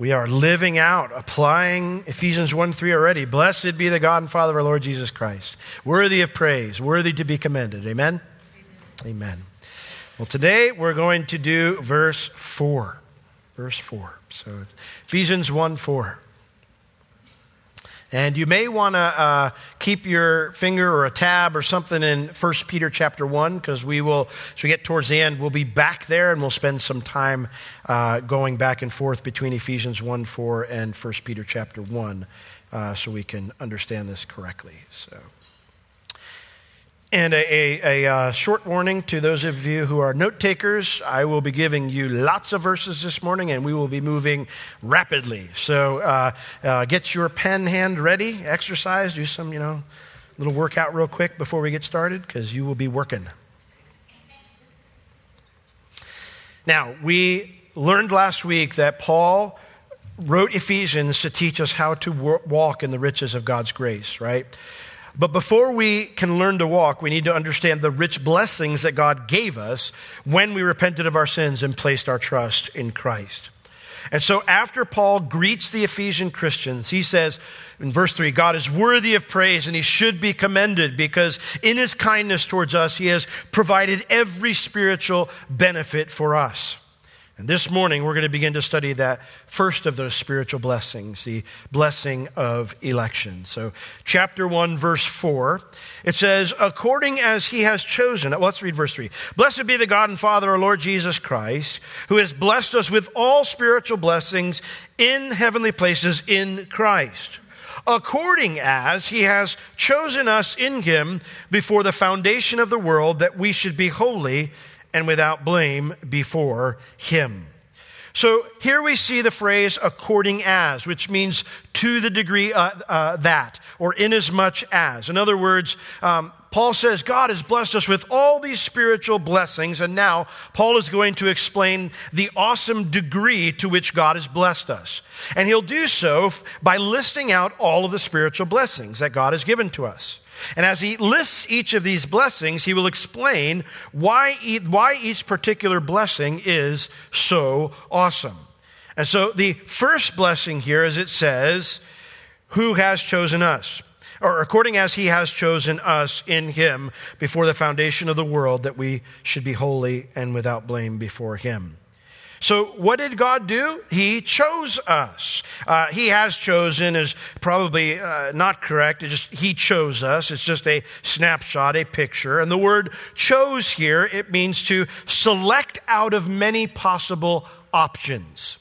We are living out, applying Ephesians 1:3 already. Blessed be the God and Father of our Lord Jesus Christ, worthy of praise, worthy to be commended. Amen? Amen. Well, today we're going to do verse 4. Verse 4. So Ephesians 1:4. And you may want to keep your finger or a tab or something in 1 Peter chapter 1, because we will, as we get towards the end, we'll be back there and we'll spend some time going back and forth between Ephesians 1:4 and 1 Peter chapter 1 so we can understand this correctly. And a short warning to those of you who are note takers. I will be giving you lots of verses this morning, and we will be moving rapidly. So get your pen hand ready, exercise, do some, little workout real quick before we get started, because you will be working. Now, we learned last week that Paul wrote Ephesians to teach us how to walk in the riches of God's grace, right? But before we can learn to walk, we need to understand the rich blessings that God gave us when we repented of our sins and placed our trust in Christ. And so after Paul greets the Ephesian Christians, he says in verse 3, God is worthy of praise and he should be commended because in his kindness towards us, he has provided every spiritual benefit for us. And this morning, we're going to begin to study that first of those spiritual blessings, the blessing of election. So chapter 1, verse 4, it says, according as he has chosen, let's read verse 3. Blessed be the God and Father of our Lord Jesus Christ, who has blessed us with all spiritual blessings in heavenly places in Christ, according as he has chosen us in him before the foundation of the world, that we should be holy and without blame before him. So here we see the phrase according as, which means to the degree that, or inasmuch as. In other words, Paul says God has blessed us with all these spiritual blessings, and now Paul is going to explain the awesome degree to which God has blessed us. And he'll do so by listing out all of the spiritual blessings that God has given to us. And as he lists each of these blessings, he will explain why each particular blessing is so awesome. And so the first blessing here is it says, who has chosen us? Or according as he has chosen us in him before the foundation of the world, that we should be holy and without blame before him. So what did God do? He chose us. He has chosen is probably not correct. He chose us. It's just a snapshot, a picture. And the word chose here, it means to select out of many possible options.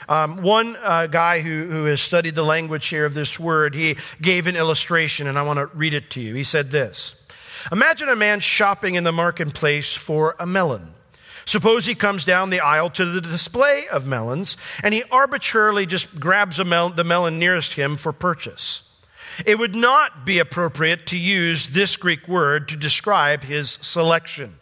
One guy who has studied the language here of this word, he gave an illustration, and I want to read it to you. He said this: imagine a man shopping in the marketplace for a melon. Suppose he comes down the aisle to the display of melons, and he arbitrarily just grabs the melon nearest him for purchase. It would not be appropriate to use this Greek word to describe his selection.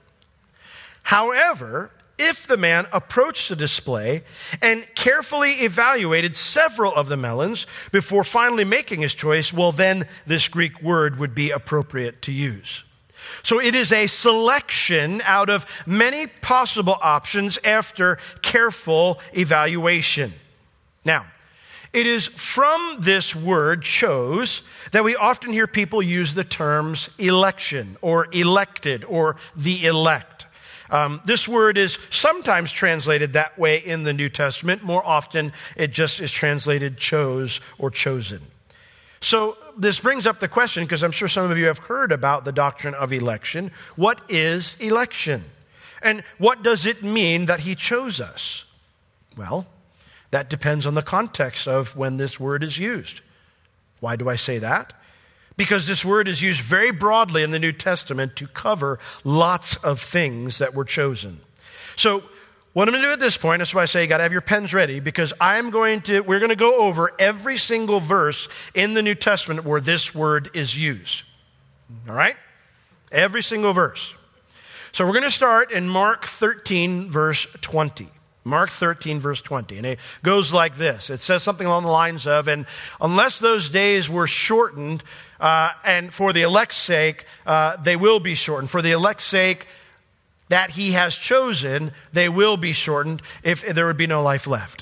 However, if the man approached the display and carefully evaluated several of the melons before finally making his choice, well, then this Greek word would be appropriate to use. So it is a selection out of many possible options after careful evaluation. Now, it is from this word, chose, that we often hear people use the terms election or elected or the elect. This word is sometimes translated that way in the New Testament. More often, it just is translated chose or chosen. So this brings up the question, because I'm sure some of you have heard about the doctrine of election. What is election? And what does it mean that he chose us? Well, that depends on the context of when this word is used. Why do I say that? Because this word is used very broadly in the New Testament to cover lots of things that were chosen. So what I'm going to do at this point, that's why I say you got to have your pens ready, because we're going to go over every single verse in the New Testament where this word is used. All right? Every single verse. So we're going to start in Mark 13, verse 20. Mark 13, verse 20. And it goes like this. It says something along the lines of, and unless those days were shortened, and for the elect's sake, they will be shortened. For the elect's sake that he has chosen, they will be shortened if there would be no life left.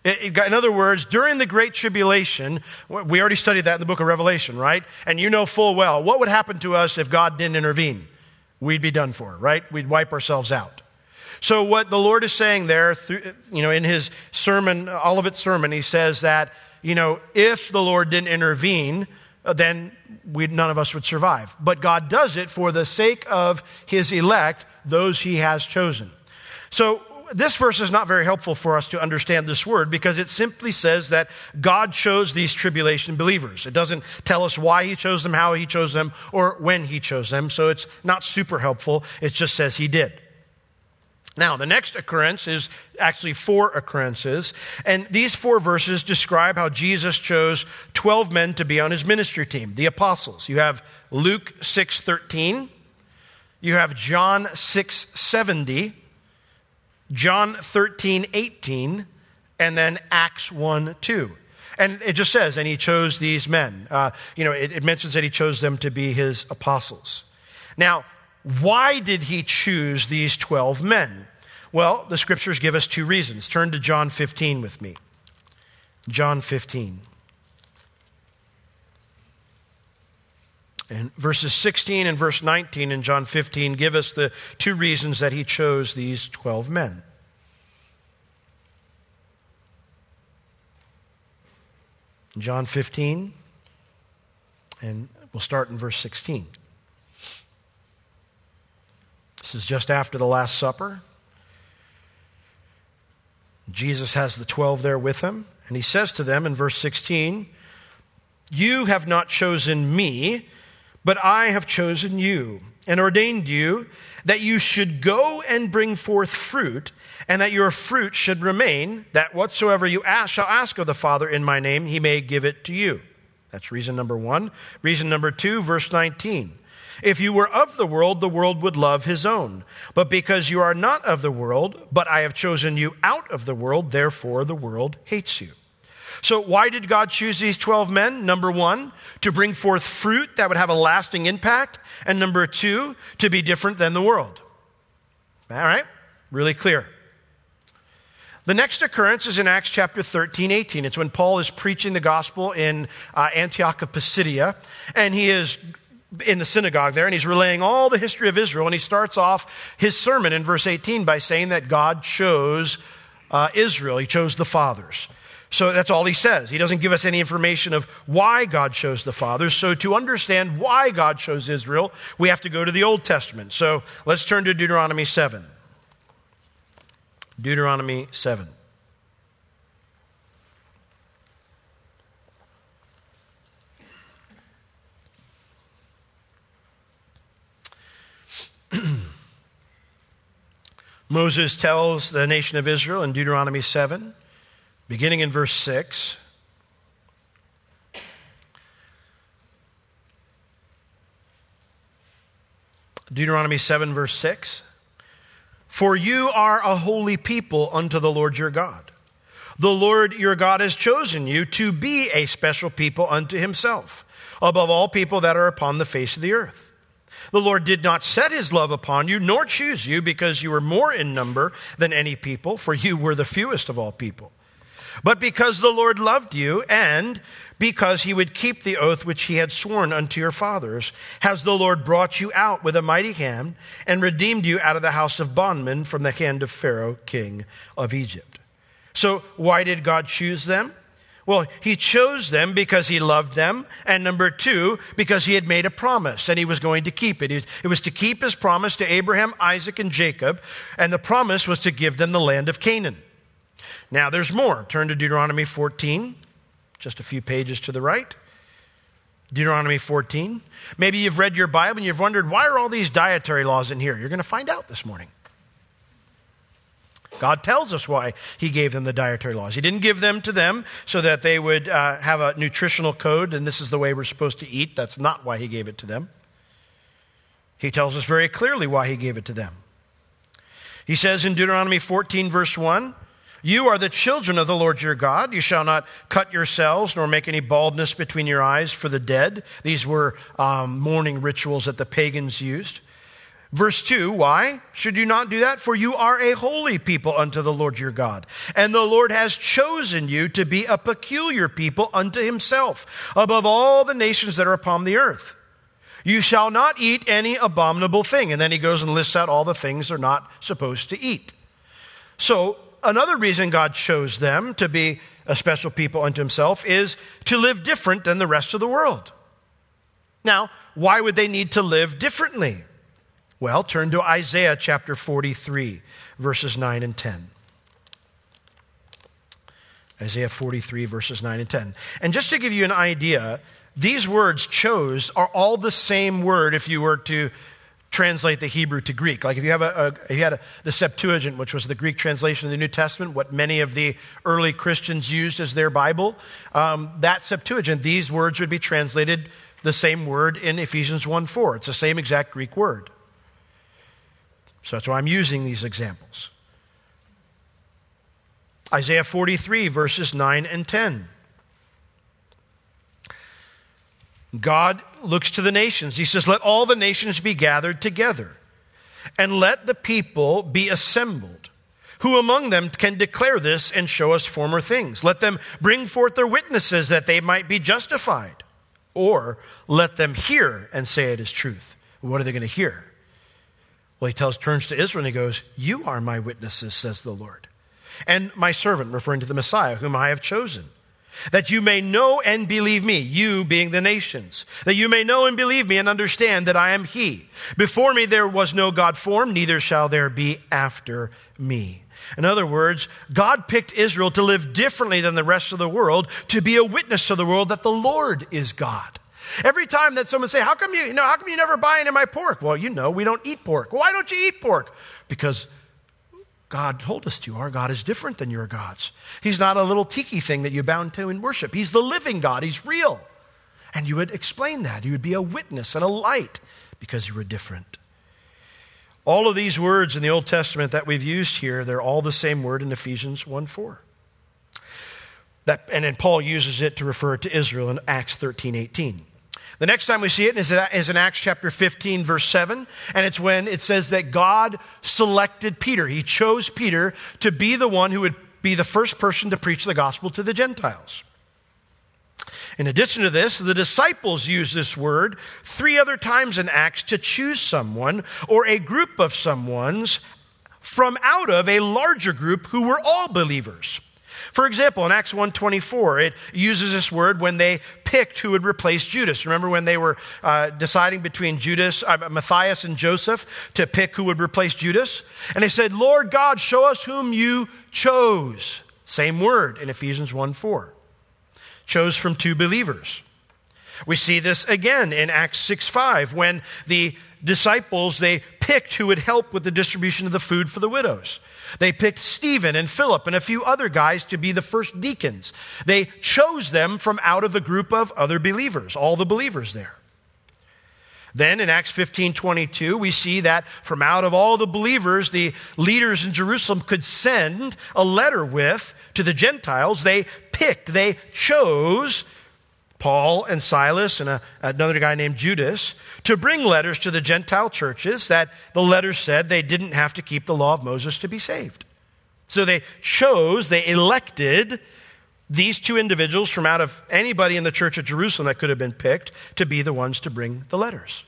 In other words, during the Great Tribulation, we already studied that in the book of Revelation, right? And you know full well, what would happen to us if God didn't intervene? We'd be done for, right? We'd wipe ourselves out. So what the Lord is saying there, in his sermon, Olivet sermon, he says that, if the Lord didn't intervene, then none of us would survive. But God does it for the sake of his elect, those he has chosen. So this verse is not very helpful for us to understand this word because it simply says that God chose these tribulation believers. It doesn't tell us why he chose them, how he chose them, or when he chose them. So it's not super helpful. It just says he did. Now, the next occurrence is actually 4 occurrences, and these 4 verses describe how Jesus chose 12 men to be on his ministry team, the apostles. You have Luke 6:13, you have John 6:70, John 13:18, and then Acts 1:2. And it just says, and he chose these men. It mentions that he chose them to be his apostles. Now, why did he choose these 12 men? Well, the scriptures give us 2 reasons. Turn to John 15 with me. John 15. And verses 16 and verse 19 in John 15 give us the 2 reasons that he chose these 12 men. John 15, and we'll start in verse 16. This is just after the Last Supper. Jesus has the 12 there with him, and he says to them in verse 16, "You have not chosen me, but I have chosen you, and ordained you that you should go and bring forth fruit, and that your fruit should remain, that whatsoever you shall ask of the Father in my name, he may give it to you." That's reason number 1. Reason number 2, verse 19. "If you were of the world would love his own. But because you are not of the world, but I have chosen you out of the world, therefore the world hates you." So why did God choose these 12 men? Number 1, to bring forth fruit that would have a lasting impact. And number 2, to be different than the world. All right? Really clear. The next occurrence is in Acts chapter 13:18. It's when Paul is preaching the gospel in Antioch of Pisidia, and he is in the synagogue there, and he's relaying all the history of Israel, and he starts off his sermon in verse 18 by saying that God chose Israel. He chose the fathers. So that's all he says. He doesn't give us any information of why God chose the fathers. So to understand why God chose Israel, we have to go to the Old Testament. So let's turn to Deuteronomy 7. Deuteronomy 7. Moses tells the nation of Israel in Deuteronomy 7, beginning in verse 6, Deuteronomy 7, verse 6, "For you are a holy people unto the Lord your God. The Lord your God has chosen you to be a special people unto himself, above all people that are upon the face of the earth. The Lord did not set his love upon you, nor choose you, because you were more in number than any people, for you were the fewest of all people. But because the Lord loved you, and because he would keep the oath which he had sworn unto your fathers, has the Lord brought you out with a mighty hand, and redeemed you out of the house of bondmen from the hand of Pharaoh, king of Egypt." So why did God choose them? Well, he chose them because he loved them, and number 2, because he had made a promise, and he was going to keep it. It was to keep his promise to Abraham, Isaac, and Jacob, and the promise was to give them the land of Canaan. Now, there's more. Turn to Deuteronomy 14, just a few pages to the right. Deuteronomy 14. Maybe you've read your Bible and you've wondered, why are all these dietary laws in here? You're going to find out this morning. God tells us why he gave them the dietary laws. He didn't give them to them so that they would have a nutritional code, and this is the way we're supposed to eat. That's not why he gave it to them. He tells us very clearly why he gave it to them. He says in Deuteronomy 14, verse 1, "You are the children of the Lord your God. You shall not cut yourselves nor make any baldness between your eyes for the dead." These were mourning rituals that the pagans used. Verse 2, why should you not do that? For you are a holy people unto the Lord your God. And the Lord has chosen you to be a peculiar people unto himself, above all the nations that are upon the earth. You shall not eat any abominable thing. And then he goes and lists out all the things they're not supposed to eat. So another reason God chose them to be a special people unto himself is to live different than the rest of the world. Now, why would they need to live differently? Well, turn to Isaiah chapter 43, verses 9 and 10. Isaiah 43, verses 9 and 10. And just to give you an idea, these words chose are all the same word if you were to translate the Hebrew to Greek. Like if you had the Septuagint, which was the Greek translation of the New Testament, what many of the early Christians used as their Bible, that Septuagint, these words would be translated the same word in Ephesians 1:4. It's the same exact Greek word. So that's why I'm using these examples. Isaiah 43, verses 9 and 10. God looks to the nations. He says, let all the nations be gathered together, and let the people be assembled. Who among them can declare this and show us former things? Let them bring forth their witnesses that they might be justified. Or let them hear and say it is truth. What are they going to hear? Well, he turns to Israel and he goes, you are my witnesses, says the Lord, and my servant, referring to the Messiah, whom I have chosen, that you may know and believe me, you being the nations, that you may know and believe me and understand that I am he. Before me there was no God formed, neither shall there be after me. In other words, God picked Israel to live differently than the rest of the world, to be a witness to the world that the Lord is God. Every time that someone say, how come you never buy any of my pork? Well, we don't eat pork. Well, why don't you eat pork? Because God told us to. Our God is different than your gods. He's not a little tiki thing that you bow to in worship. He's the living God. He's real. And you would explain that. You would be a witness and a light because you were different. All of these words in the Old Testament that we've used here, they're all the same word in Ephesians 1:4. And then Paul uses it to refer to Israel in Acts 13:18. The next time we see it is in Acts chapter 15, verse 7, and it's when it says that God selected Peter. He chose Peter to be the one who would be the first person to preach the gospel to the Gentiles. In addition to this, the disciples use this word 3 other times in Acts to choose someone or a group of someones from out of a larger group who were all believers. For example, in Acts 1:24, it uses this word when they picked who would replace Judas. Remember when they were deciding between Matthias and Joseph to pick who would replace Judas? And they said, Lord God, show us whom you chose. Same word in Ephesians 1:4. Chose from 2 believers. We see this again in Acts 6:5 when the disciples, they picked who would help with the distribution of the food for the widows. They picked Stephen and Philip and a few other guys to be the first deacons. They chose them from out of a group of other believers, all the believers there. Then in Acts 15:22, we see that from out of all the believers, the leaders in Jerusalem could send a letter to the Gentiles. They chose Paul and Silas and another guy named Judas to bring letters to the Gentile churches that the letters said they didn't have to keep the law of Moses to be saved. So they elected these 2 individuals from out of anybody in the church at Jerusalem that could have been picked to be the ones to bring the letters.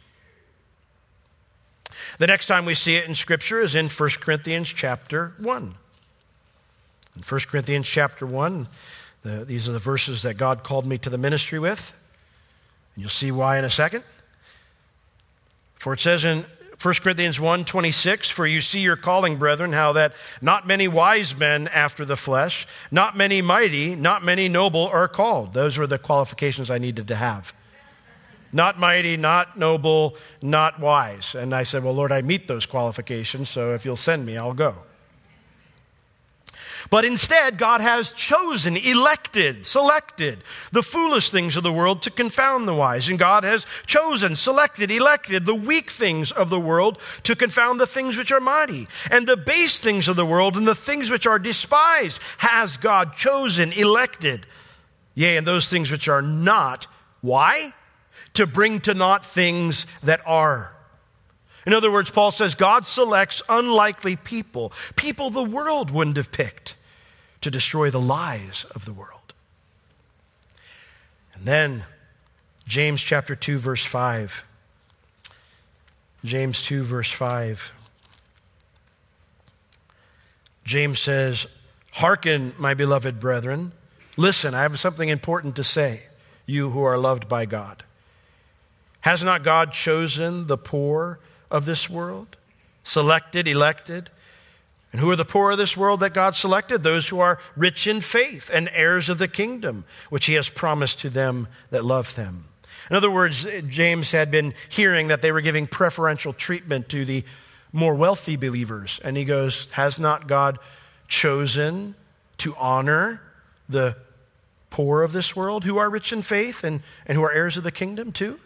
The next time we see it in Scripture is in 1 Corinthians chapter 1. In 1 Corinthians chapter 1, these are the verses that God called me to the ministry with. And you'll see why in a second. For it says in 1 Corinthians 1:26, for you see your calling, brethren, how that not many wise men after the flesh, not many mighty, not many noble are called. Those were the qualifications I needed to have. Not mighty, not noble, not wise. And I said, well, Lord, I meet those qualifications, so if you'll send me, I'll go. But instead, God has chosen, elected, selected the foolish things of the world to confound the wise. And God has chosen, selected, elected the weak things of the world to confound the things which are mighty. And the base things of the world and the things which are despised has God chosen, elected. Yea, and those things which are not. Why? To bring to naught things that are. In other words, Paul says God selects unlikely people, people the world wouldn't have picked, to destroy the lies of the world. And then James chapter 2, verse 5. James 2, verse 5. James says, "Hearken, my beloved brethren. Listen, I have something important to say, you who are loved by God. Has not God chosen the poor of this world? Selected, elected. And who are the poor of this world that God selected? Those who are rich in faith and heirs of the kingdom, which he has promised to them that love them." In other words, James had been hearing that they were giving preferential treatment to the more wealthy believers. And he goes, has not God chosen to honor the poor of this world who are rich in faith and who are heirs of the kingdom too?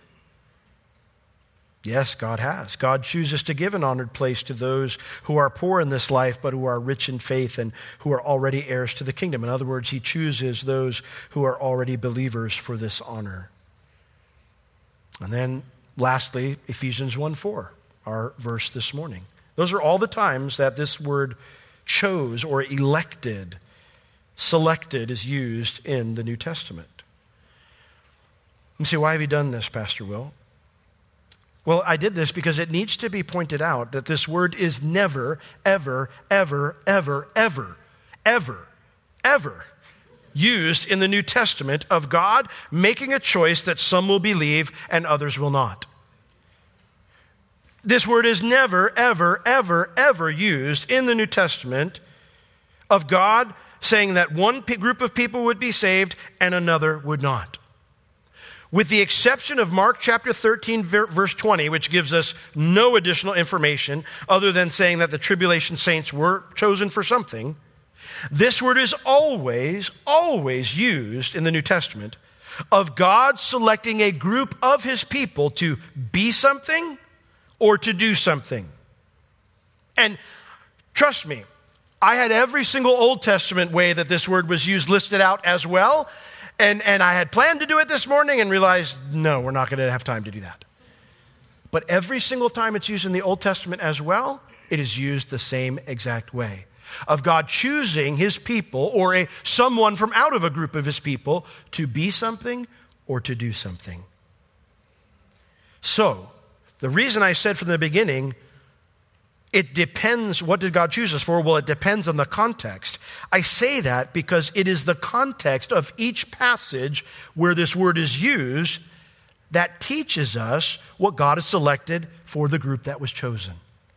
Yes, God has. God chooses to give an honored place to those who are poor in this life, but who are rich in faith and who are already heirs to the kingdom. In other words, he chooses those who are already believers for this honor. And then lastly, Ephesians 1:4, our verse this morning. Those are all the times that this word chose or elected, selected is used in the New Testament. You say, why have you done this, Pastor Will? Well, I did this because it needs to be pointed out that this word is never, ever, ever, ever, ever, ever, ever used in the New Testament of God making a choice that some will believe and others will not. This word is never, ever, ever, ever used in the New Testament of God saying that one group of people would be saved and another would not. With the exception of Mark chapter 13, verse 20, which gives us no additional information other than saying that the tribulation saints were chosen for something, this word is always, always used in the New Testament of God selecting a group of his people to be something or to do something. And trust me, I had every single Old Testament way that this word was used listed out as well. And I had planned to do it this morning and realized, no, we're not going to have time to do that. But every single time it's used in the Old Testament as well, it is used the same exact way. Of God choosing his people or someone from out of a group of his people to be something or to do something. So, the reason I said from the beginning, it depends, what did God choose us for? Well, it depends on the context. I say that because it is the context of each passage where this word is used that teaches us what God has selected for the group that was chosen.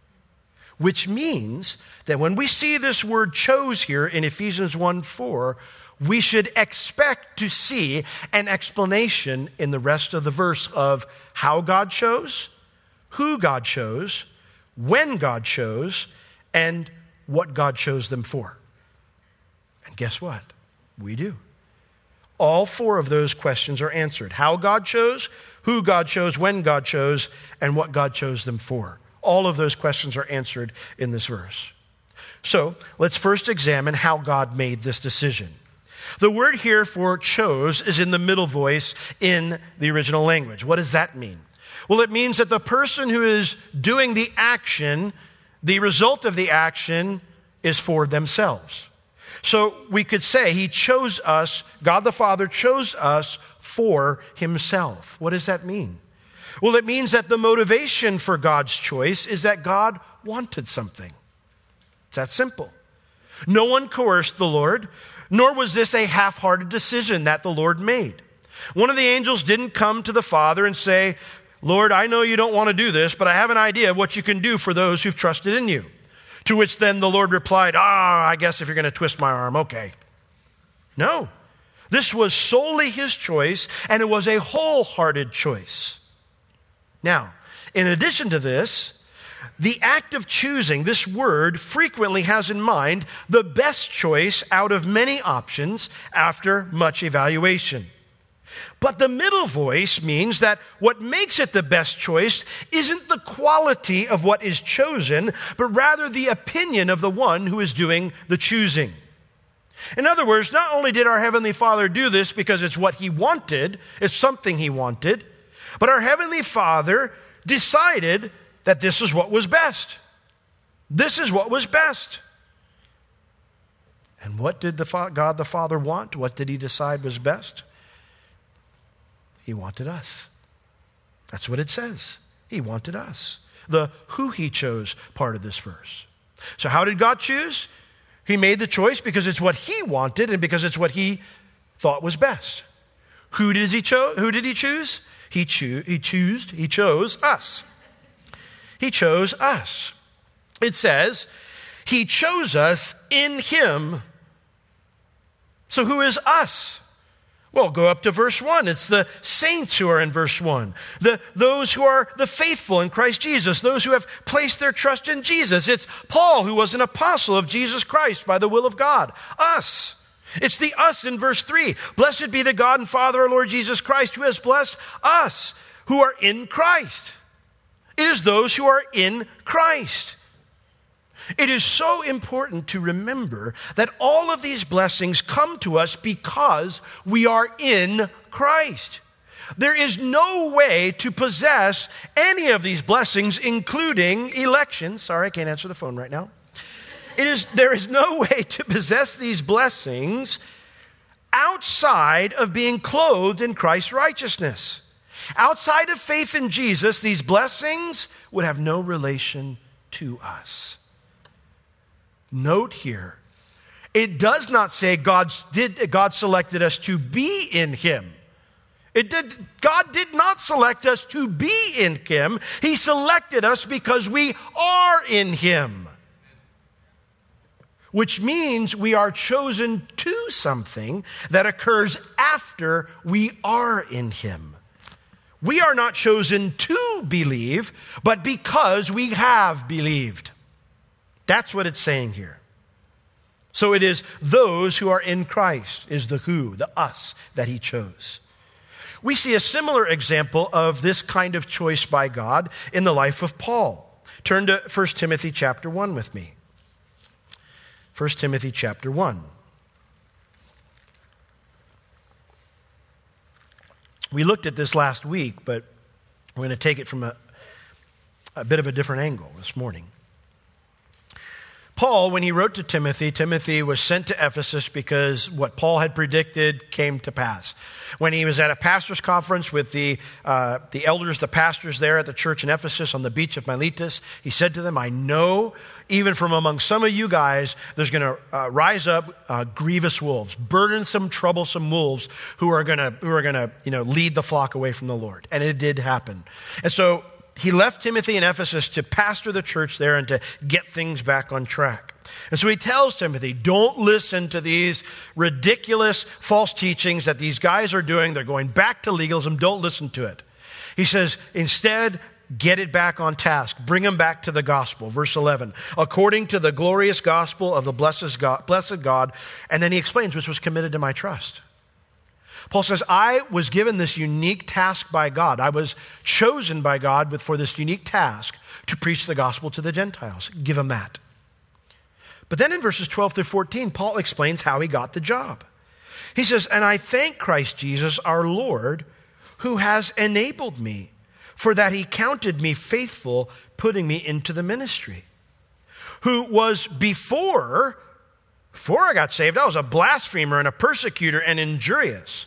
Which means that when we see this word chose here in Ephesians 1:4, we should expect to see an explanation in the rest of the verse of how God chose, who God chose, when God chose, and what God chose them for. And guess what? We do. All four of those questions are answered. How God chose, who God chose, when God chose, and what God chose them for. All of those questions are answered in this verse. So let's first examine how God made this decision. The word here for chose is in the middle voice in the original language. What does that mean? Well, it means that the person who is doing the action, the result of the action is for themselves. So we could say he chose us, God the Father chose us for himself. What does that mean? Well, it means that the motivation for God's choice is that God wanted something. It's that simple. No one coerced the Lord, nor was this a half-hearted decision that the Lord made. One of the angels didn't come to the Father and say, Lord, I know you don't want to do this, but I have an idea of what you can do for those who've trusted in you. To which then the Lord replied, I guess if you're going to twist my arm, okay. No, this was solely his choice, and it was a wholehearted choice. Now, in addition to this, the act of choosing, this word frequently has in mind the best choice out of many options after much evaluation. But the middle voice means that what makes it the best choice isn't the quality of what is chosen, but rather the opinion of the one who is doing the choosing. In other words, not only did our Heavenly Father do this because it's what he wanted, it's something he wanted, but our Heavenly Father decided that this is what was best. This is what was best. And what did God the Father want? What did he decide was best? He wanted us. That's what it says. He wanted us. The who he chose part of this verse. So how did God choose? He made the choice because it's what he wanted and because it's what he thought was best. Who did he choose? He chose us. He chose us. It says, he chose us in him. So who is us? Well, go up to verse 1. It's the saints who are in verse 1. Those who are the faithful in Christ Jesus. Those who have placed their trust in Jesus. It's Paul, who was an apostle of Jesus Christ by the will of God. Us. It's the us in verse 3. Blessed be the God and Father, our Lord Jesus Christ, who has blessed us who are in Christ. It is those who are in Christ. It is so important to remember that all of these blessings come to us because we are in Christ. There is no way to possess any of these blessings, including election. Sorry, I can't answer the phone right now. There is no way to possess these blessings outside of being clothed in Christ's righteousness. Outside of faith in Jesus, these blessings would have no relation to us. Note here, it does not say God selected us to be in him. God did not select us to be in him. He selected us because we are in him. Which means we are chosen to something that occurs after we are in him. We are not chosen to believe, but because we have believed. That's what it's saying here. So it is those who are in Christ, is the who, the us that he chose. We see a similar example of this kind of choice by God in the life of Paul. Turn to 1 Timothy chapter 1 with me. 1 Timothy chapter 1. We looked at this last week, but we're going to take it from a bit of a different angle this morning. Paul, when he wrote to Timothy, Timothy was sent to Ephesus because what Paul had predicted came to pass. When he was at a pastor's conference with the elders, the pastors there at the church in Ephesus on the beach of Miletus, he said to them, I know even from among some of you guys, there's going to rise up grievous wolves, burdensome, troublesome wolves who are going to lead the flock away from the Lord. And it did happen. And so he left Timothy in Ephesus to pastor the church there and to get things back on track. And so he tells Timothy, don't listen to these ridiculous false teachings that these guys are doing. They're going back to legalism. Don't listen to it. He says, instead, get it back on task. Bring them back to the gospel. Verse 11, according to the glorious gospel of the blessed God. And then he explains, which was committed to my trust. Paul says, I was given this unique task by God. I was chosen by God for this unique task to preach the gospel to the Gentiles. Give him that. But then in verses 12 through 14, Paul explains how he got the job. He says, and I thank Christ Jesus our Lord, who has enabled me, for that he counted me faithful, putting me into the ministry. Who was before I got saved, I was a blasphemer and a persecutor and injurious.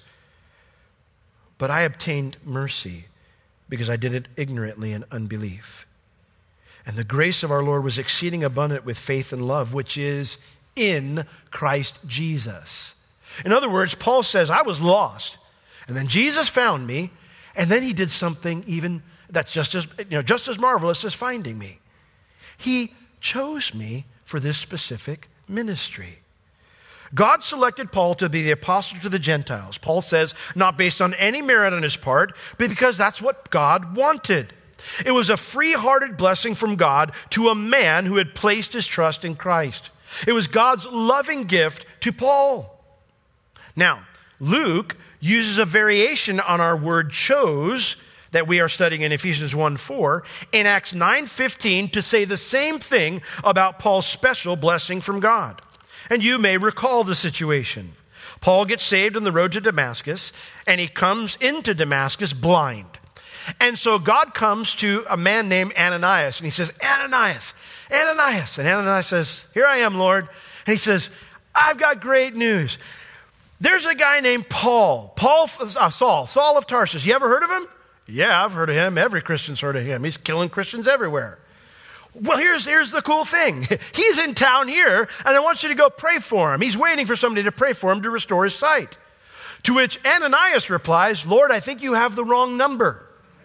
But I obtained mercy because I did it ignorantly in unbelief. And the grace of our Lord was exceeding abundant with faith and love, which is in Christ Jesus. In other words, Paul says, I was lost. And then Jesus found me. And then he did something even that's just as marvelous as finding me. He chose me for this specific ministry. God selected Paul to be the apostle to the Gentiles. Paul says, not based on any merit on his part, but because that's what God wanted. It was a free-hearted blessing from God to a man who had placed his trust in Christ. It was God's loving gift to Paul. Now, Luke uses a variation on our word chose that we are studying in Ephesians 1:4 in Acts 9:15 to say the same thing about Paul's special blessing from God. And you may recall the situation. Paul gets saved on the road to Damascus, and he comes into Damascus blind. And so God comes to a man named Ananias, and he says, Ananias, Ananias. And Ananias says, here I am, Lord. And he says, I've got great news. There's a guy named Saul of Tarsus. You ever heard of him? Yeah, I've heard of him. Every Christian's heard of him. He's killing Christians everywhere. Well, here's the cool thing. He's in town here, and I want you to go pray for him. He's waiting for somebody to pray for him to restore his sight. To which Ananias replies, Lord, I think you have the wrong number.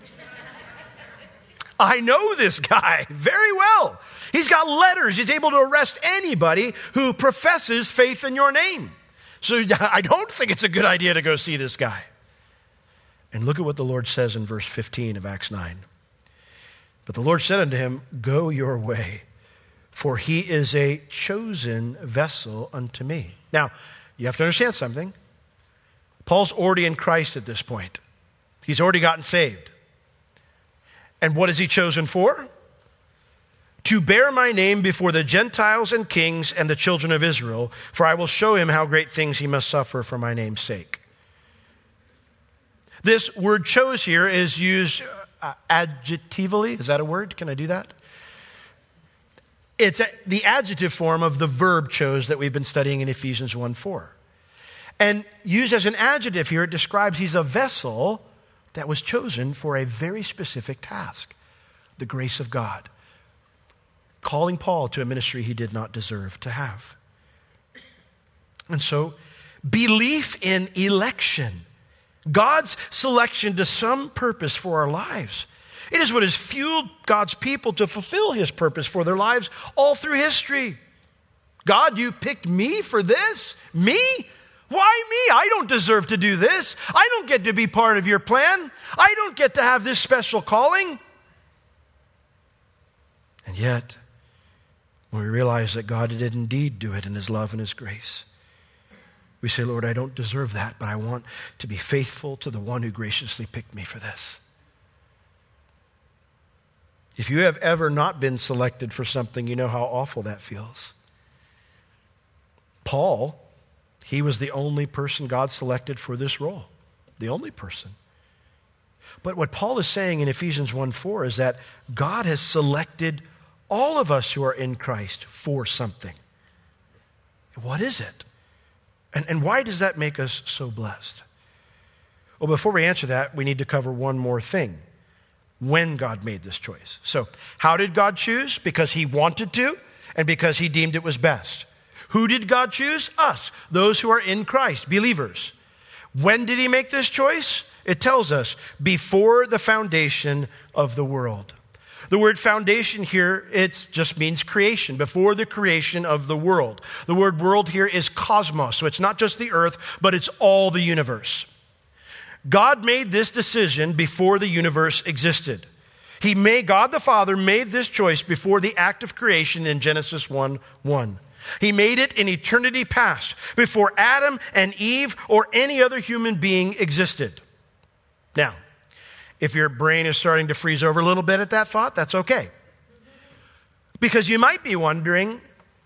I know this guy very well. He's got letters. He's able to arrest anybody who professes faith in your name. So I don't think it's a good idea to go see this guy. And look at what the Lord says in verse 15 of Acts 9. But the Lord said unto him, go your way, for he is a chosen vessel unto me. Now, you have to understand something. Paul's already in Christ at this point. He's already gotten saved. And what is he chosen for? To bear my name before the Gentiles and kings and the children of Israel, for I will show him how great things he must suffer for my name's sake. This word chose here is used adjectively. Is that a word? Can I do that? It's the adjective form of the verb chose that we've been studying in Ephesians 1:4. And used as an adjective here, it describes he's a vessel that was chosen for a very specific task, the grace of God, calling Paul to a ministry he did not deserve to have. And so, belief in election, God's selection to some purpose for our lives, it is what has fueled God's people to fulfill his purpose for their lives all through history. God, you picked me for this? Me? Why me? I don't deserve to do this. I don't get to be part of your plan. I don't get to have this special calling. And yet, when we realize that God did indeed do it in his love and his grace, we say, Lord, I don't deserve that, but I want to be faithful to the one who graciously picked me for this. If you have ever not been selected for something, you know how awful that feels. Paul, he was the only person God selected for this role. The only person. But what Paul is saying in Ephesians 1:4 is that God has selected all of us who are in Christ for something. What is it? And why does that make us so blessed? Well, before we answer that, we need to cover one more thing. When God made this choice. So, how did God choose? Because he wanted to and because he deemed it was best. Who did God choose? Us, those who are in Christ, believers. When did he make this choice? It tells us, before the foundation of the world. The word foundation here, it just means creation, before the creation of the world. The word world here is cosmos, so it's not just the earth, but it's all the universe. God made this decision before the universe existed. God the Father made this choice before the act of creation in Genesis 1:1. He made it in eternity past, before Adam and Eve or any other human being existed. Now, if your brain is starting to freeze over a little bit at that thought, that's okay. Because you might be wondering,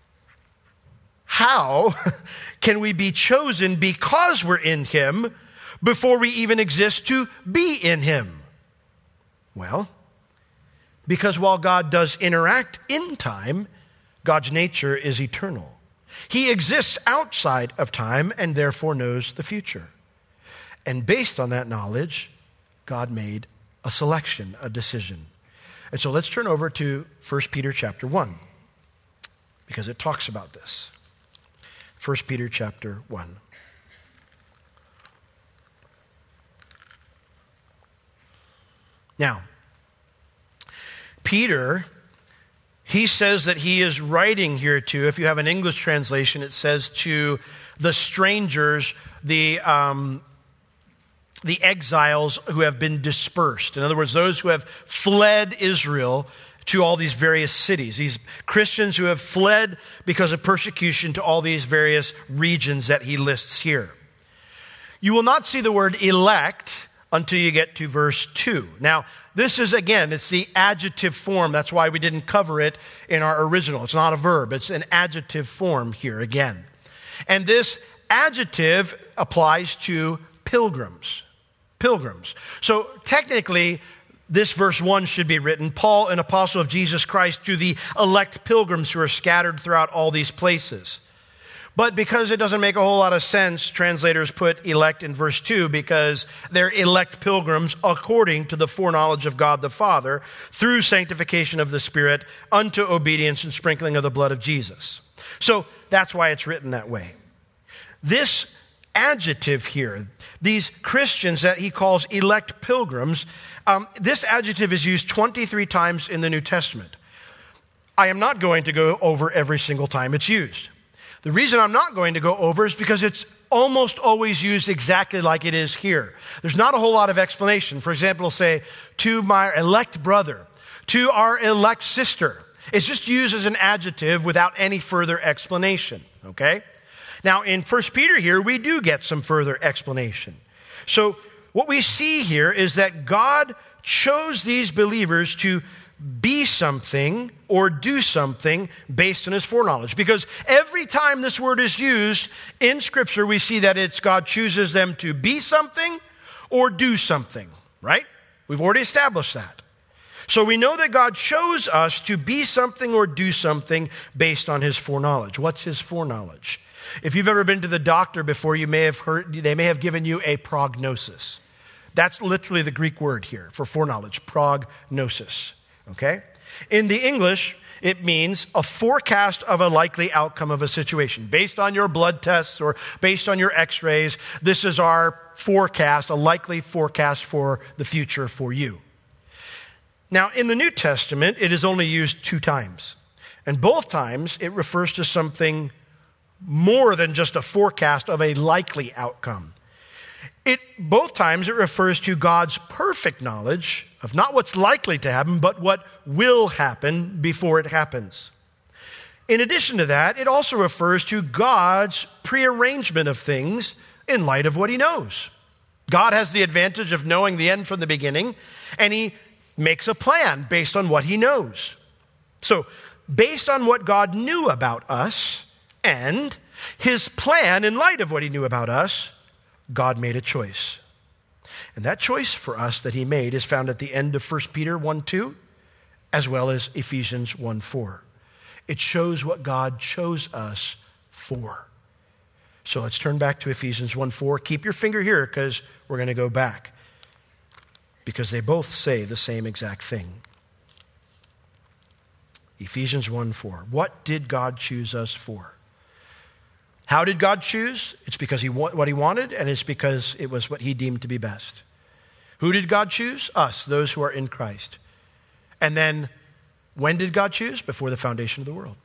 how can we be chosen because we're in him before we even exist to be in him? Well, because while God does interact in time, God's nature is eternal. He exists outside of time and therefore knows the future. And based on that knowledge, God made a selection, a decision. And so let's turn over to 1 Peter chapter 1, because it talks about this. 1 Peter chapter 1. Now, Peter, he says that he is writing here to, if you have an English translation, it says to the strangers, the exiles who have been dispersed. In other words, those who have fled Israel to all these various cities. These Christians who have fled because of persecution to all these various regions that he lists here. You will not see the word elect until you get to verse 2. Now, this is, again, it's the adjective form. That's why we didn't cover it in our original. It's not a verb. It's an adjective form here again. And this adjective applies to pilgrims. Pilgrims. So technically, this verse 1 should be written, Paul, an apostle of Jesus Christ, to the elect pilgrims who are scattered throughout all these places. But because it doesn't make a whole lot of sense, translators put elect in verse 2 because they're elect pilgrims according to the foreknowledge of God the Father through sanctification of the Spirit unto obedience and sprinkling of the blood of Jesus. So that's why it's written that way. This adjective here, these Christians that he calls elect pilgrims, this adjective is used 23 times in the New Testament. I am not going to go over every single time it's used. The reason I'm not going to go over is because it's almost always used exactly like it is here. There's not a whole lot of explanation. For example, it'll say, to my elect brother, to our elect sister. It's just used as an adjective without any further explanation, okay? Now, in 1 Peter here, we do get some further explanation. So what we see here is that God chose these believers to be something or do something based on his foreknowledge. Because every time this word is used in Scripture, we see that it's God chooses them to be something or do something, right? We've already established that. So we know that God chose us to be something or do something based on his foreknowledge. What's his foreknowledge? If you've ever been to the doctor before, they may have given you a prognosis. That's literally the Greek word here for foreknowledge, prognosis. Okay? In the English, it means a forecast of a likely outcome of a situation. Based on your blood tests or based on your x-rays, this is our forecast, a likely forecast for the future for you. Now, in the New Testament, it is only used 2 times. And both times, it refers to something more than just a forecast of a likely outcome. Both times, it refers to God's perfect knowledge of not what's likely to happen, but what will happen before it happens. In addition to that, it also refers to God's prearrangement of things in light of what he knows. God has the advantage of knowing the end from the beginning, and he makes a plan based on what he knows. So, based on what God knew about us and his plan in light of what he knew about us, God made a choice. And that choice for us that he made is found at the end of 1 Peter 1:2, as well as Ephesians 1:4. It shows what God chose us for. So let's turn back to Ephesians 1:4. Keep your finger here because we're going to go back, because they both say the same exact thing. Ephesians 1:4. What did God choose us for? How did God choose? It's because what he wanted, and it's because it was what he deemed to be best. Who did God choose? Us, those who are in Christ. And then, when did God choose? Before the foundation of the world.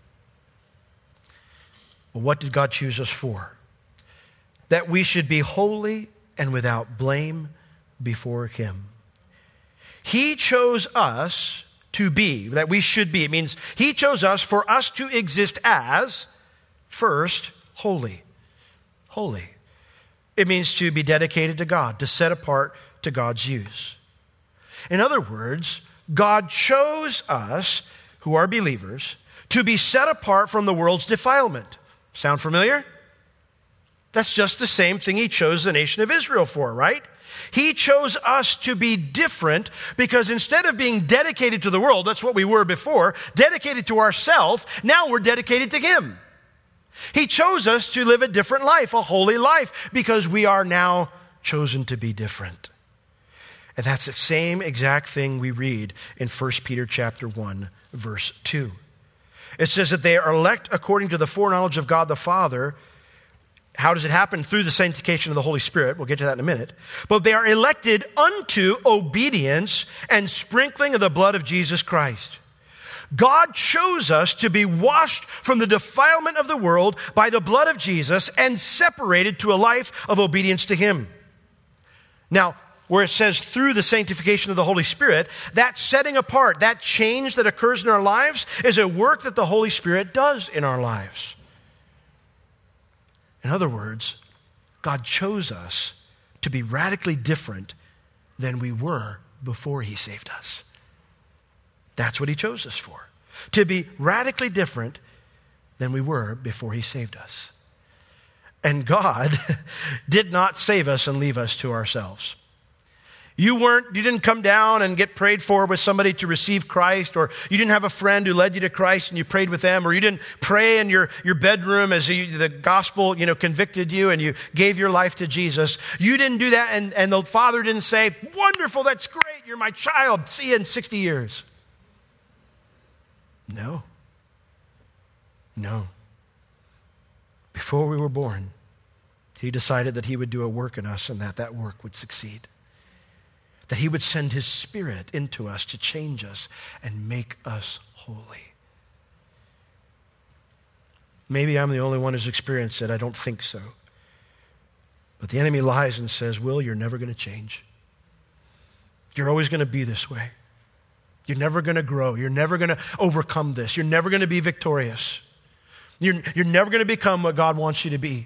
Well, what did God choose us for? That we should be holy and without blame before him. He chose us to be, that we should be. It means he chose us for us to exist as, first, holy. Holy. It means to be dedicated to God, to set apart to God's use. In other words, God chose us, who are believers, to be set apart from the world's defilement. Sound familiar? That's just the same thing he chose the nation of Israel for, right? He chose us to be different because instead of being dedicated to the world, that's what we were before, dedicated to ourselves, now we're dedicated to him. He chose us to live a different life, a holy life, because we are now chosen to be different. And that's the same exact thing we read in 1 Peter chapter 1, verse 2. It says that they are elect according to the foreknowledge of God the Father. How does it happen? Through the sanctification of the Holy Spirit. We'll get to that in a minute. But they are elected unto obedience and sprinkling of the blood of Jesus Christ. God chose us to be washed from the defilement of the world by the blood of Jesus and separated to a life of obedience to him. Now, where it says through the sanctification of the Holy Spirit, that setting apart, that change that occurs in our lives is a work that the Holy Spirit does in our lives. In other words, God chose us to be radically different than we were before he saved us. That's what he chose us for. To be radically different than we were before he saved us. And God did not save us and leave us to ourselves. You didn't come down and get prayed for with somebody to receive Christ, or you didn't have a friend who led you to Christ and you prayed with them, or you didn't pray in your bedroom as the gospel, convicted you and you gave your life to Jesus. You didn't do that, and the Father didn't say, wonderful, that's great, you're my child, see you in 60 years. No. Before we were born, he decided that he would do a work in us and that work would succeed. That he would send his Spirit into us to change us and make us holy. Maybe I'm the only one who's experienced it. I don't think so. But the enemy lies and says, Will, you're never going to change. You're always going to be this way. You're never going to grow. You're never going to overcome this. You're never going to be victorious. You're never going to become what God wants you to be.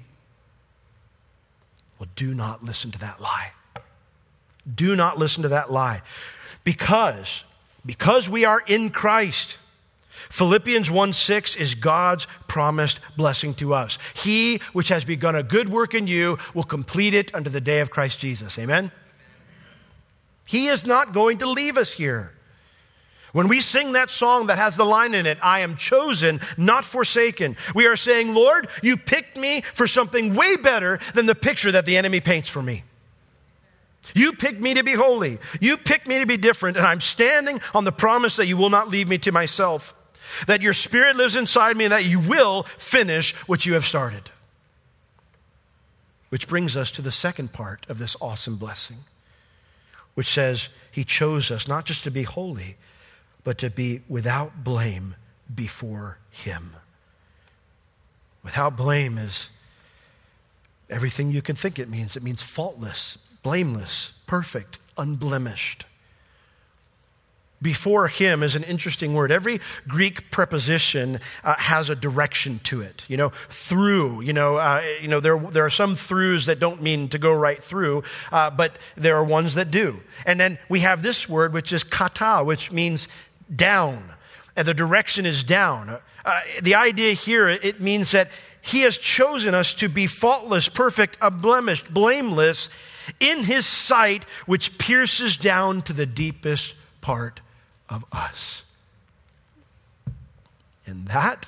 Well, do not listen to that lie. Do not listen to that lie. Because we are in Christ, Philippians 1:6 is God's promised blessing to us. He which has begun a good work in you will complete it unto the day of Christ Jesus. Amen? He is not going to leave us here. When we sing that song that has the line in it, I am chosen, not forsaken, we are saying, Lord, you picked me for something way better than the picture that the enemy paints for me. You picked me to be holy. You picked me to be different, and I'm standing on the promise that you will not leave me to myself, that your Spirit lives inside me, and that you will finish what you have started. Which brings us to the second part of this awesome blessing, which says he chose us not just to be holy, but to be without blame before him. Without blame is everything you can think it means. It means faultless, blameless, perfect, unblemished. Before him is an interesting word. Every Greek preposition has a direction to it. Through. There are some throughs that don't mean to go right through, but there are ones that do. And then we have this word, which is kata, which means down, and the direction is down. The idea here, it means that he has chosen us to be faultless, perfect, unblemished, blameless in his sight, which pierces down to the deepest part of us. And that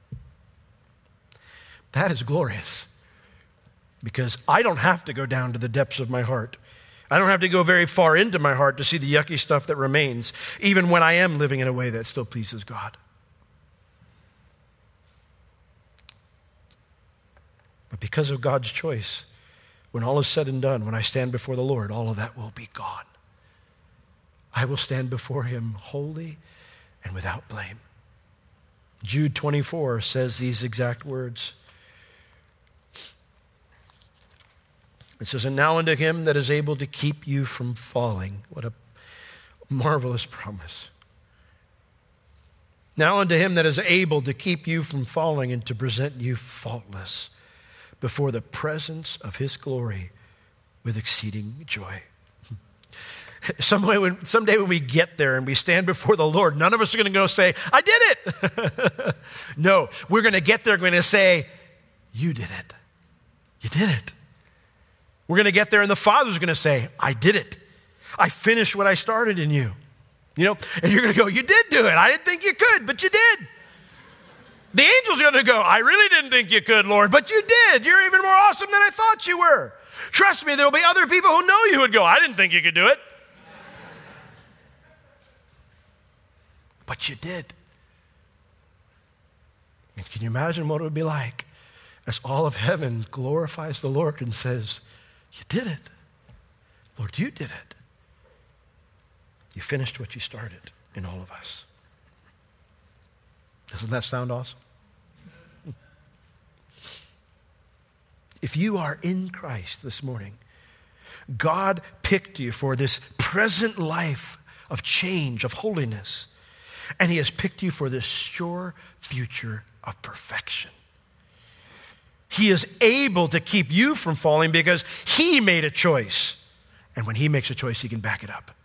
is glorious, because I don't have to go down to the depths of my heart. I don't have to go very far into my heart to see the yucky stuff that remains, even when I am living in a way that still pleases God. But because of God's choice, when all is said and done, when I stand before the Lord, all of that will be gone. I will stand before him holy and without blame. Jude 24 says these exact words. It says, and now unto him that is able to keep you from falling. What a marvelous promise. Now unto him that is able to keep you from falling and to present you faultless before the presence of his glory with exceeding joy. Someday when we get there and we stand before the Lord, none of us are going to go say, I did it. No, we're going to get there going to say, you did it. You did it. We're going to get there and the Father's going to say, I did it. I finished what I started in you. And you're going to go, you did do it. I didn't think you could, but you did. The angel's going to go, I really didn't think you could, Lord, but you did. You're even more awesome than I thought you were. Trust me, there will be other people who know you would go, I didn't think you could do it. But you did. And can you imagine what it would be like as all of heaven glorifies the Lord and says, you did it. Lord, you did it. You finished what you started in all of us. Doesn't that sound awesome? If you are in Christ this morning, God picked you for this present life of change, of holiness, and he has picked you for this sure future of perfection. He is able to keep you from falling because he made a choice. And when he makes a choice, he can back it up.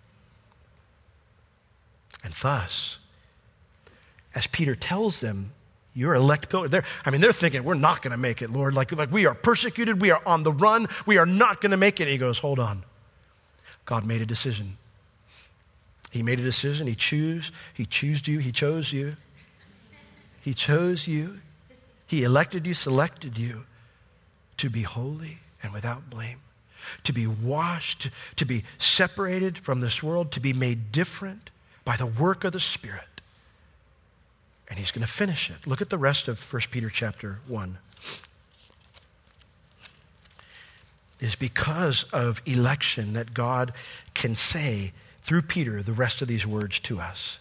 And thus, as Peter tells them, you're elect pillar. They're thinking, we're not going to make it, Lord. Like we are persecuted. We are on the run. We are not going to make it. And he goes, hold on. God made a decision. He made a decision. He chose you. He chose you. He chose you. He elected you, selected you to be holy and without blame, to be washed, to be separated from this world, to be made different by the work of the Spirit. And he's going to finish it. Look at the rest of 1 Peter chapter 1. It is because of election that God can say through Peter the rest of these words to us.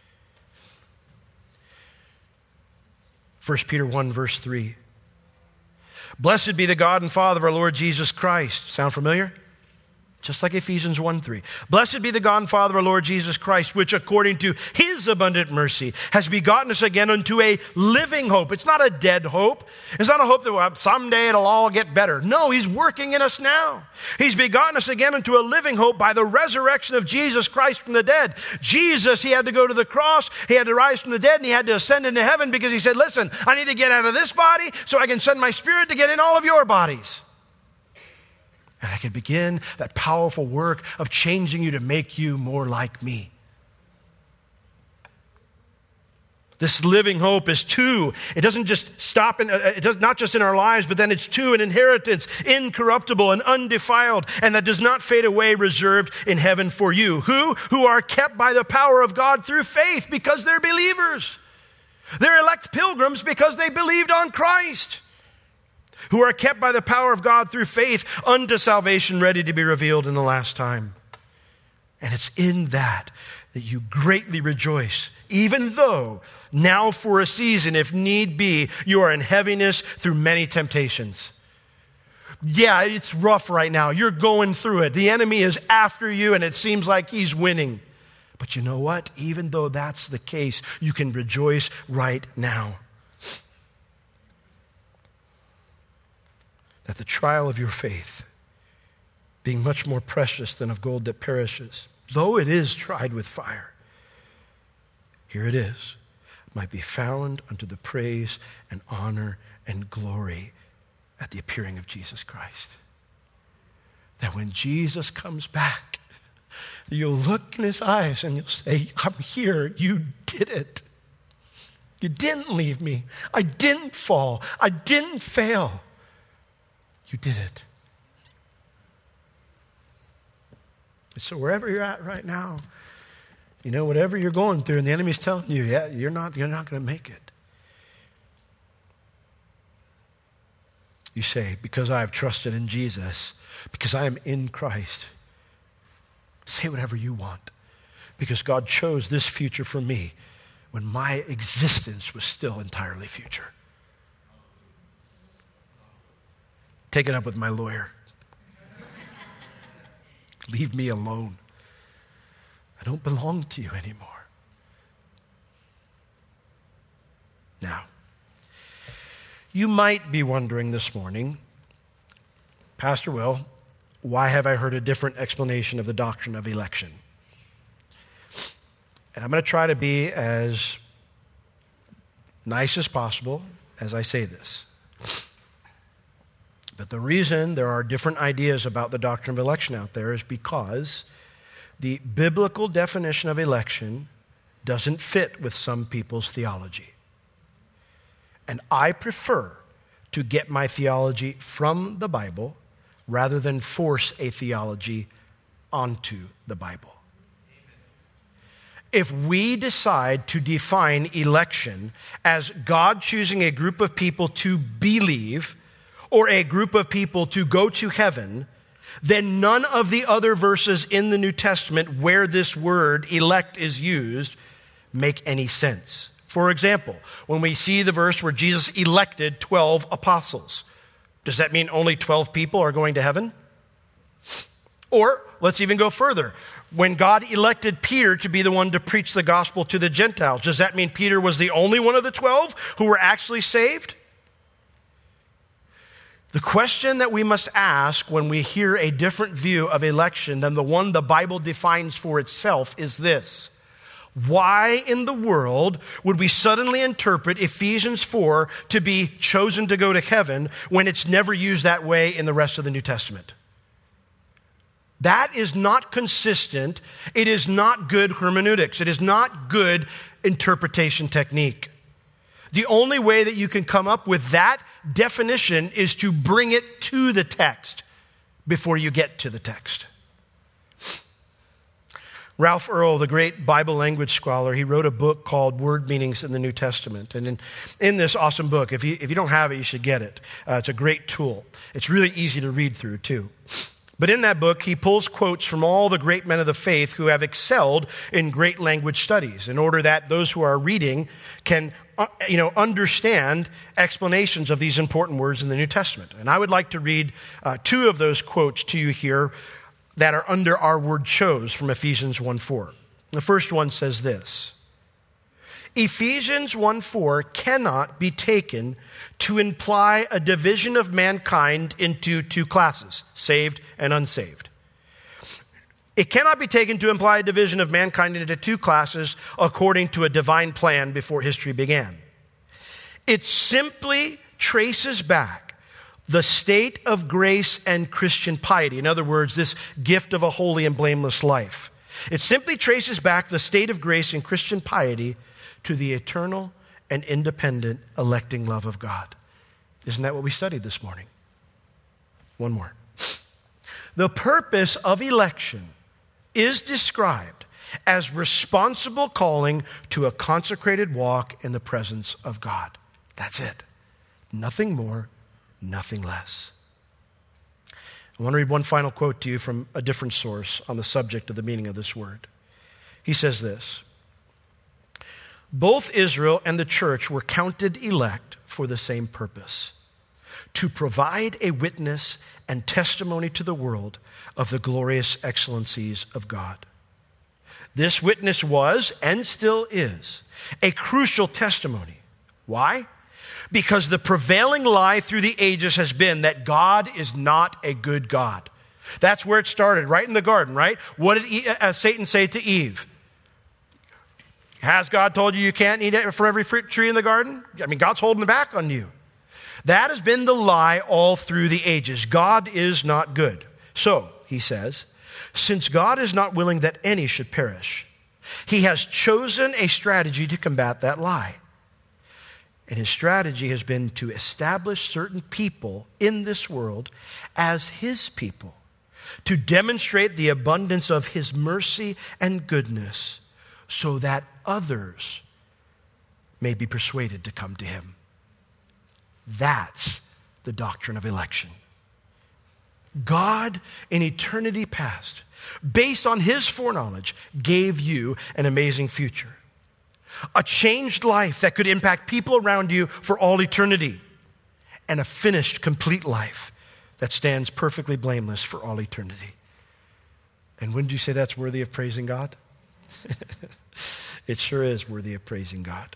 1 Peter 1 verse 3. Blessed be the God and Father of our Lord Jesus Christ. Sound familiar? Just like Ephesians 1:3. Blessed be the God and Father of our Lord Jesus Christ, which according to his abundant mercy has begotten us again unto a living hope. It's not a dead hope. It's not a hope that someday it'll all get better. No, he's working in us now. He's begotten us again unto a living hope by the resurrection of Jesus Christ from the dead. Jesus, he had to go to the cross, he had to rise from the dead, and he had to ascend into heaven because he said, listen, I need to get out of this body so I can send my Spirit to get in all of your bodies. And I can begin that powerful work of changing you to make you more like me. This living hope is too. It doesn't just stop it does not just in our lives, but then it's too an inheritance, incorruptible and undefiled, and that does not fade away, reserved in heaven for you. Who are kept by the power of God through faith because they're believers. They're elect pilgrims because they believed on Christ. Who are kept by the power of God through faith unto salvation, ready to be revealed in the last time. And it's in that you greatly rejoice, even though now for a season, if need be, you are in heaviness through many temptations. Yeah, it's rough right now. You're going through it. The enemy is after you, and it seems like he's winning. But you know what? Even though that's the case, you can rejoice right now. That the trial of your faith, being much more precious than of gold that perishes, though it is tried with fire, here it is, might be found unto the praise and honor and glory at the appearing of Jesus Christ. That when Jesus comes back, you'll look in his eyes and you'll say, I'm here, you did it. You didn't leave me. I didn't fall. I didn't fail. You did it. So wherever you're at right now, you know, whatever you're going through, and the enemy's telling you, yeah, you're not going to make it. You say, because I have trusted in Jesus, because I am in Christ, say whatever you want, because God chose this future for me when my existence was still entirely future. Take it up with my lawyer. Leave me alone. I don't belong to you anymore. Now, you might be wondering this morning, Pastor Will, why have I heard a different explanation of the doctrine of election? And I'm going to try to be as nice as possible as I say this. But the reason there are different ideas about the doctrine of election out there is because the biblical definition of election doesn't fit with some people's theology. And I prefer to get my theology from the Bible rather than force a theology onto the Bible. If we decide to define election as God choosing a group of people to believe or a group of people to go to heaven, then none of the other verses in the New Testament where this word elect is used make any sense. For example, when we see the verse where Jesus elected 12 apostles, does that mean only 12 people are going to heaven? Or let's even go further. When God elected Peter to be the one to preach the gospel to the Gentiles, does that mean Peter was the only one of the 12 who were actually saved? The question that we must ask when we hear a different view of election than the one the Bible defines for itself is this: why in the world would we suddenly interpret Ephesians 4 to be chosen to go to heaven when it's never used that way in the rest of the New Testament? That is not consistent. It is not good hermeneutics. It is not good interpretation technique. The only way that you can come up with that definition is to bring it to the text before you get to the text. Ralph Earl, the great Bible language scholar, he wrote a book called Word Meanings in the New Testament. And in this awesome book, if you don't have it, you should get it. It's a great tool. It's really easy to read through, too. But in that book, he pulls quotes from all the great men of the faith who have excelled in great language studies in order that those who are reading can understand explanations of these important words in the New Testament. And I would like to read two of those quotes to you here that are under our word chose from Ephesians 1:4. The first one says this: Ephesians 1:4 cannot be taken to imply a division of mankind into two classes, saved and unsaved. It cannot be taken to imply a division of mankind into two classes according to a divine plan before history began. It simply traces back the state of grace and Christian piety. In other words, this gift of a holy and blameless life. It simply traces back the state of grace and Christian piety to the eternal and independent electing love of God. Isn't that what we studied this morning? One more. The purpose of election is described as responsible calling to a consecrated walk in the presence of God. That's it. Nothing more, nothing less. I want to read one final quote to you from a different source on the subject of the meaning of this word. He says this: both Israel and the church were counted elect for the same purpose, to provide a witness and testimony to the world of the glorious excellencies of God. This witness was, and still is, a crucial testimony. Why? Because the prevailing lie through the ages has been that God is not a good God. That's where it started, right in the garden, right? What did Satan say to Eve? Has God told you can't eat from every fruit tree in the garden? I mean, God's holding back on you. That has been the lie all through the ages. God is not good. So, he says, since God is not willing that any should perish, he has chosen a strategy to combat that lie. And his strategy has been to establish certain people in this world as his people, to demonstrate the abundance of his mercy and goodness so that others may be persuaded to come to him. That's the doctrine of election. God, in eternity past, based on his foreknowledge, gave you an amazing future. A changed life that could impact people around you for all eternity. And a finished, complete life that stands perfectly blameless for all eternity. And wouldn't you say that's worthy of praising God? It sure is worthy of praising God.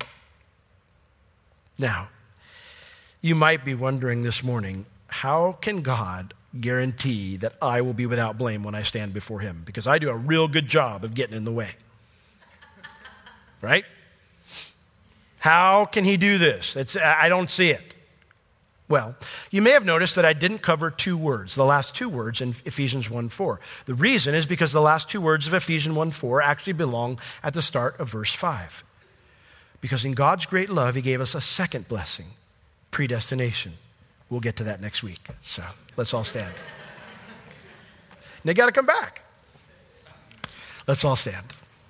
Now, you might be wondering this morning, how can God guarantee that I will be without blame when I stand before him? Because I do a real good job of getting in the way. Right? How can he do this? I don't see it. Well, you may have noticed that I didn't cover two words, the last two words in Ephesians 1:4. The reason is because the last two words of Ephesians 1:4 actually belong at the start of verse 5. Because in God's great love, he gave us a second blessing, predestination. We'll get to that next week. So let's all stand. And they got to come back. Let's all stand.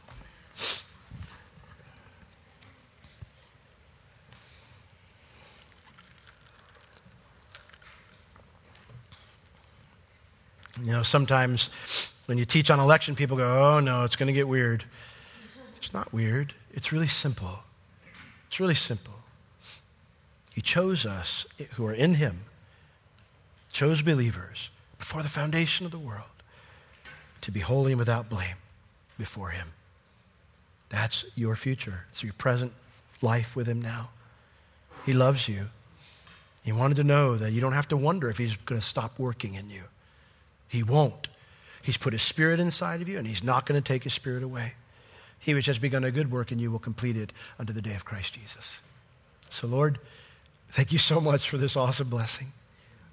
You know, sometimes when you teach on election, people go, oh no, it's going to get weird. It's not weird. It's really simple. It's really simple. He chose us who are in him, chose believers before the foundation of the world to be holy and without blame before him. That's your future. It's your present life with him now. He loves you. He wanted to know that you don't have to wonder if he's going to stop working in you. He won't. He's put his spirit inside of you, and he's not going to take his spirit away. He which has begun a good work in you will complete it unto the day of Christ Jesus. So Lord, thank you so much for this awesome blessing.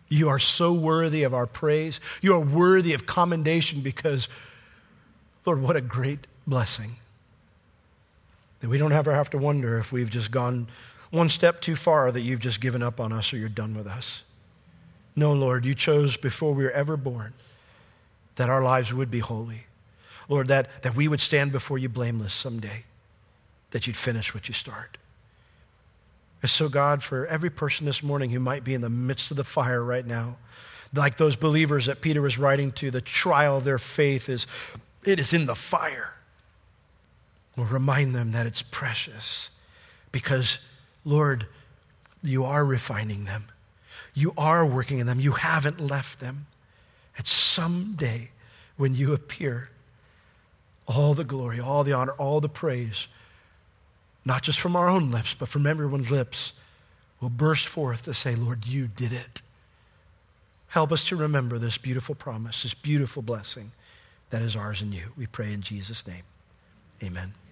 You are so worthy of our praise. You are worthy of commendation because, Lord, what a great blessing that we don't ever have to wonder if we've just gone one step too far, that you've just given up on us or you're done with us. No, Lord, you chose before we were ever born that our lives would be holy. Lord, that we would stand before you blameless someday, that you'd finish what you start. And so, God, for every person this morning who might be in the midst of the fire right now, like those believers that Peter was writing to, the trial of their faith is in the fire. We'll remind them that it's precious because, Lord, you are refining them. You are working in them. You haven't left them. And someday when you appear, all the glory, all the honor, all the praise, not just from our own lips, but from everyone's lips, will burst forth to say, Lord, you did it. Help us to remember this beautiful promise, this beautiful blessing that is ours in you. We pray in Jesus' name. Amen.